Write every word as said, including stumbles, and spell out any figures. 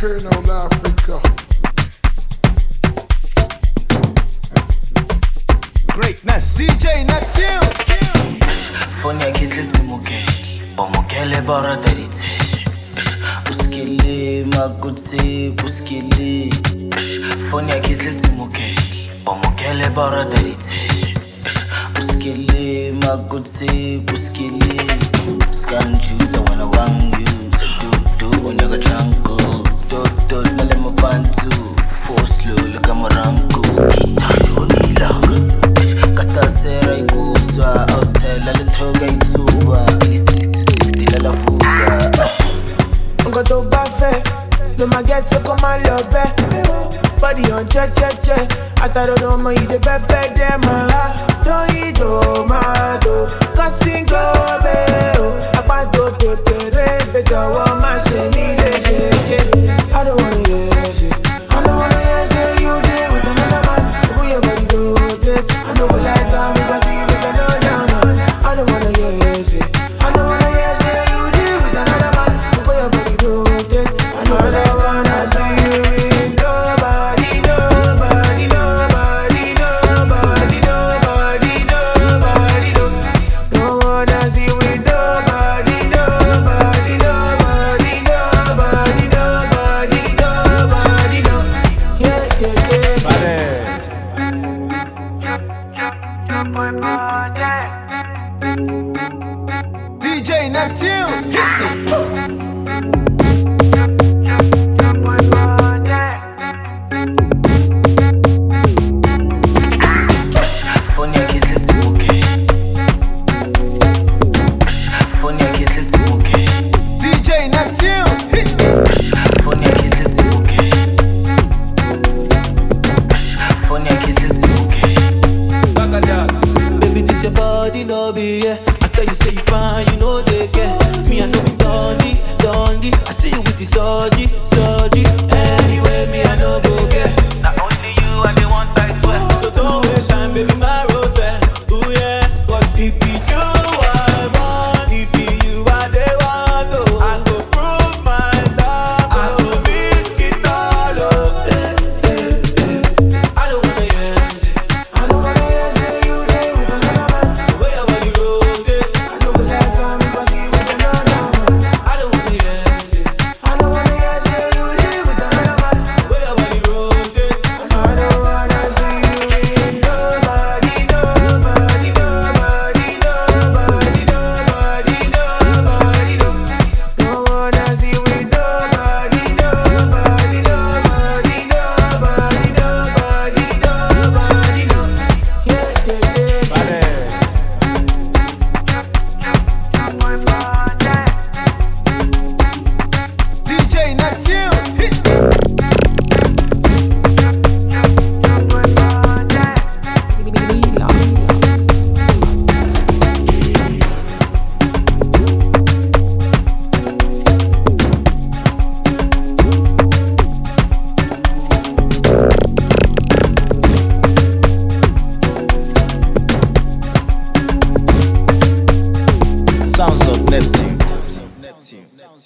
Eternal Africa. Greatness, D J Natil. Fonia kitleti mugeli, omugele bara darite. Uskili magutsi, uskili. Fonia kitleti mugeli, omugele bara darite. Uskili magutsi, uskili. Scanju the one I want you. So do do when you got chango. Do do na le mabantu. Force slow look at my rango. Shoni lang. Kasta sera ikuzwa outside la letoga ituba. sixty sixty la la fuga. Ngoto bafe, no ma get so come on love. Body on che che che. Ataro no ma ide pepe de ma. Don't you do ma do. Kasi go be. Apado pepe re be jawa ma she ni de she. I don't wanna hear shit. I don't wanna hear say you there with another man. Who your body do it? I know we like that because you with another man. I don't wanna hear shit. I don't wanna hear say you there with another man. Who your body do it? I know I don't wanna see you with nobody, nobody, nobody, nobody, nobody, nobody, no. Don't wanna see you with nobody, nobody, nobody, nobody, nobody, nobody, no. Yeah, yeah, yeah. Pares. D J Natil. Fonia kitleti mugeli. Fonia kitleti mugeli. D J Natil. Fonia kitleti mugeli. Fonia kitleti mugeli. Baby, this your body, no be, yeah. I tell you, say you fine, you know they care. Me, I know me dundee, dundee. I see you with the surgery, surgery. Anyway, me, I know go get. Not only you, I the one I swear. So don't waste time, baby.